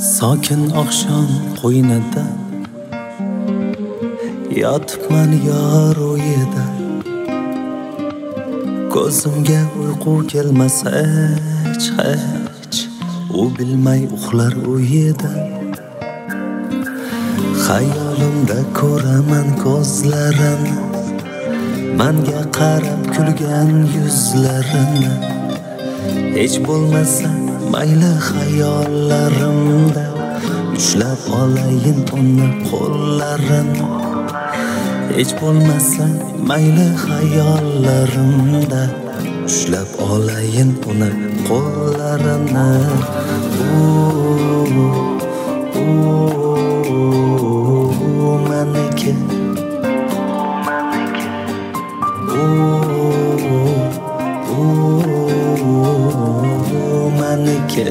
Sokin oqshom qo'ynida yotibman yor o'yida. Ko'zimga uyqu kelmas hech u bilmay uxlar o'yida. Xayolimda ko'raman ko'zlarini, menga qarab kulgan yuzlarini. Hech bo'lmasa mayli xayollarimda ushlab olayin uni qo'llarini. Hech bo'lmasa mayli xayollarimda ushlab olayin uni qo'llarini. Meniki meniki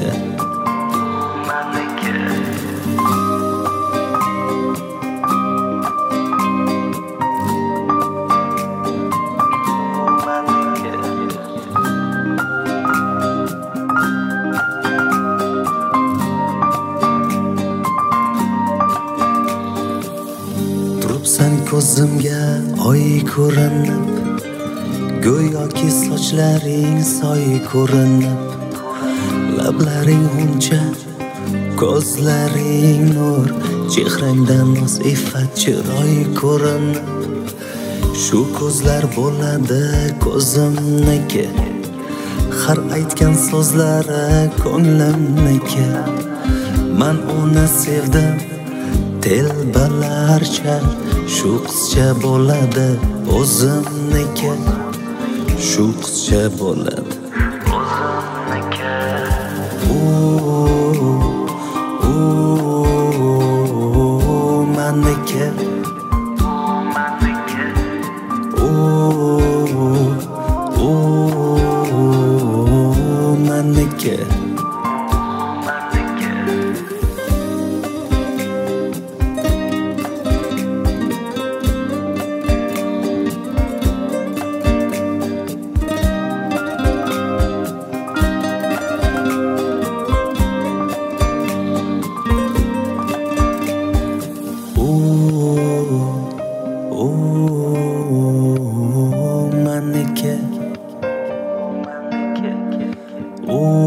turibsan ko'zimga oy ko'rinib, go'yoki sochlaring soy ko'rinib. Lablaring g'uncha, ko'zlaring nur, chehrangdan noz iffat chiroy ko'rinib. Shu ko'zlar bo'ladi ko'zimniki, har aytgan so'zlari ko'nglimniki. Men uni sevdim telbalarcha, shu qizcha bo'ladi o'zimniki. Shu qizcha bo'ladi meniki meniki meniki